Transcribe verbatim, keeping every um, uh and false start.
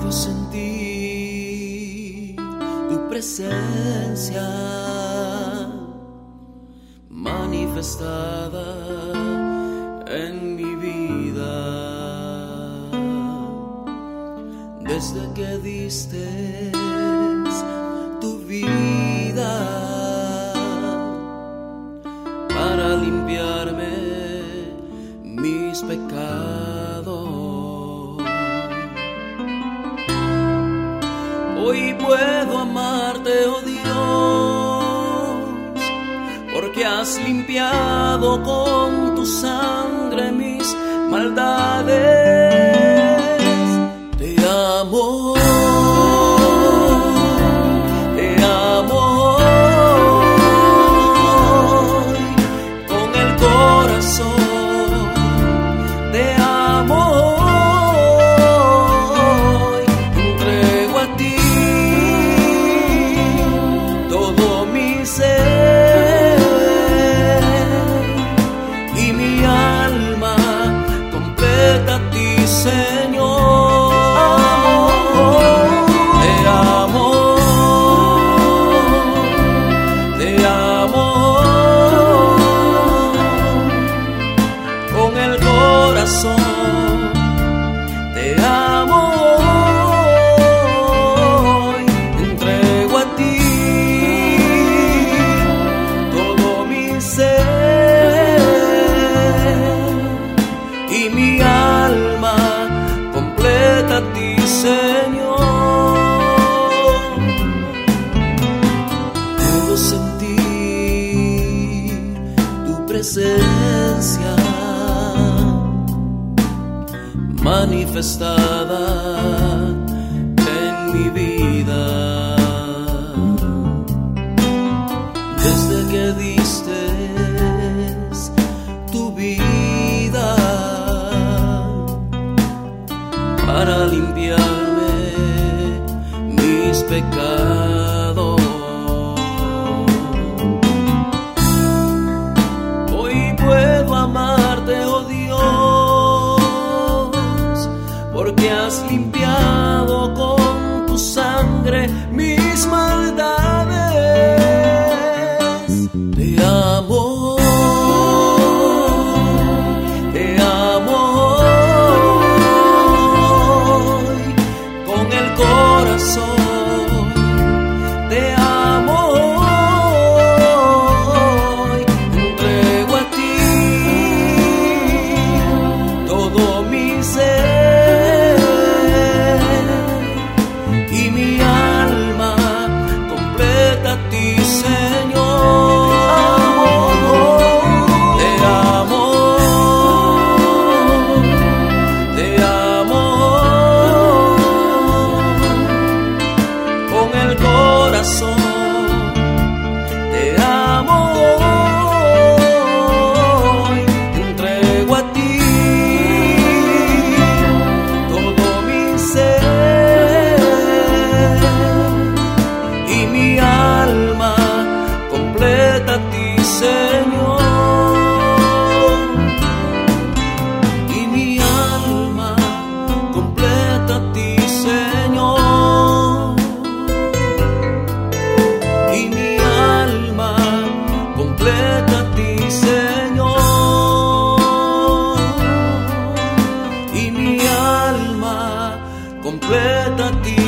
Puedo sentir tu presencia manifestada en mi vida desde que diste tu vida para limpiarme mis pecados. Hoy puedo amarte, oh Dios, porque has limpiado con tu sangre mis maldades. Te amo, te amo hoy con el corazón. Te amo hoy, entrego a ti todo mi ser y mi alma completa a ti, Señor. Te amo, te amo con el corazón. Te amo hoy, entrego a ti todo mi ser y mi alma completa a ti, Señor. Puedo sentir tu presencia manifestada en mi vida desde que diste tu vida para limpiarme mis pecados. Hoy puedo amarte, oh Dios, porque has limpiado con tu sangre mis maldades. Te amo, te amo hoy con el corazón. Te amo hoy, entrego a ti todo mi ser y mi alma completa a ti, Señor. Te amo, te amo con el corazón. Te amo hoy, entrego a ti todo mi ser y mi alma completa a ti, Señor. Y mi alma completa a ti, Señor. Y mi alma completa a ti, Señor. Y mi alma completa a ti,